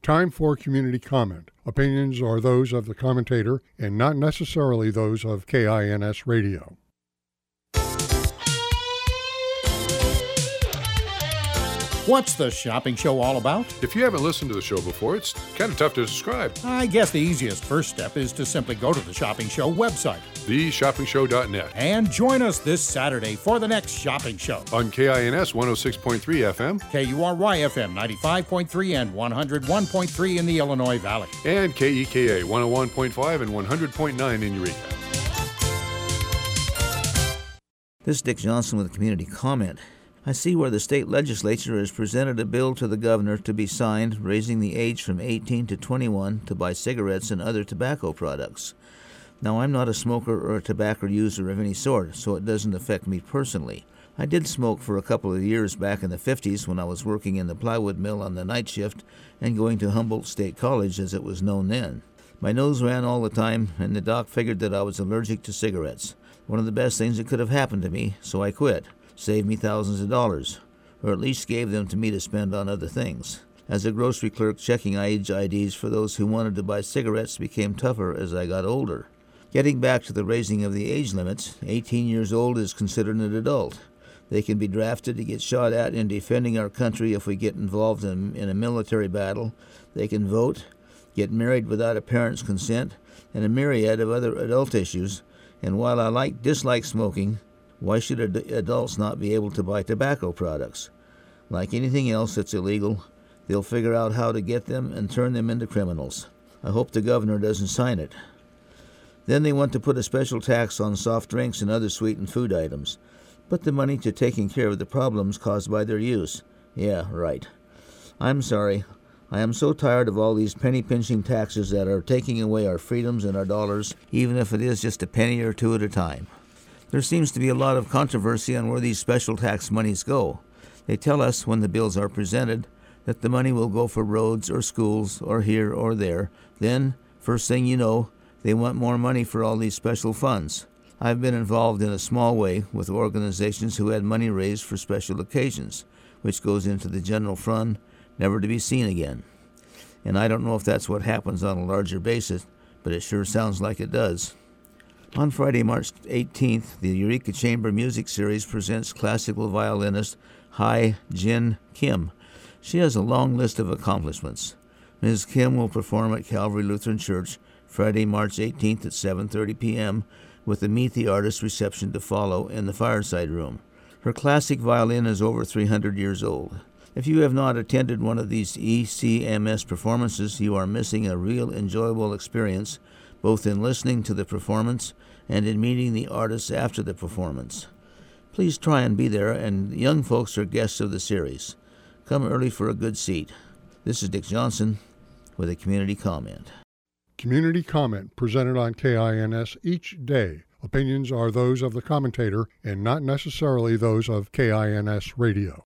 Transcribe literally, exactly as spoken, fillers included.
Time for community comment. Opinions are those of the commentator and not necessarily those of K I N S Radio. What's the shopping show all about? If you haven't listened to the show before, it's kind of tough to describe. I guess the easiest first step is to simply go to the Shopping Show website, the shopping show dot net, and join us this Saturday for the next shopping show. On K I N S one oh six point three F M, K U R Y F M ninety-five point three and one oh one point three in the Illinois Valley, and K E K A one oh one point five and one hundred point nine in Eureka. This is Dick Johnson with a community comment. I see where the state legislature has presented a bill to the governor to be signed raising the age from eighteen to twenty-one to buy cigarettes and other tobacco products. Now, I'm not a smoker or a tobacco user of any sort, so it doesn't affect me personally. I did smoke for a couple of years back in the fifties when I was working in the plywood mill on the night shift and going to Humboldt State College as it was known then. My nose ran all the time, and the doc figured that I was allergic to cigarettes. One of the best things that could have happened to me, so I quit. Saved me thousands of dollars, or at least gave them to me to spend on other things. As a grocery clerk, checking age I Ds for those who wanted to buy cigarettes became tougher as I got older. Getting back to the raising of the age limits, eighteen years old is considered an adult. They can be drafted to get shot at in defending our country if we get involved in, in a military battle. They can vote, get married without a parent's consent, and a myriad of other adult issues. And while I like dislike smoking, why should ad- adults not be able to buy tobacco products? Like anything else that's illegal, they'll figure out how to get them and turn them into criminals. I hope the governor doesn't sign it. Then they want to put a special tax on soft drinks and other sweetened food items. Put the money to taking care of the problems caused by their use. Yeah, right. I'm sorry. I am so tired of all these penny-pinching taxes that are taking away our freedoms and our dollars, even if it is just a penny or two at a time. There seems to be a lot of controversy on where these special tax monies go. They tell us when the bills are presented that the money will go for roads or schools or here or there. Then, first thing you know, they want more money for all these special funds. I've been involved in a small way with organizations who had money raised for special occasions, which goes into the general fund, never to be seen again. And I don't know if that's what happens on a larger basis, but it sure sounds like it does. On Friday, March eighteenth, the Eureka Chamber Music Series presents classical violinist Hai Jin Kim. She has a long list of accomplishments. Miz Kim will perform at Calvary Lutheran Church Friday, March eighteenth at seven thirty p.m. with the Meet the Artist reception to follow in the Fireside Room. Her classic violin is over three hundred years old. If you have not attended one of these E C M S performances, you are missing a real enjoyable experience, both in listening to the performance and in meeting the artists after the performance. Please try and be there, and young folks are guests of the series. Come early for a good seat. This is Dick Johnson with a community comment. Community comment presented on K I N S each day. Opinions are those of the commentator and not necessarily those of K I N S Radio.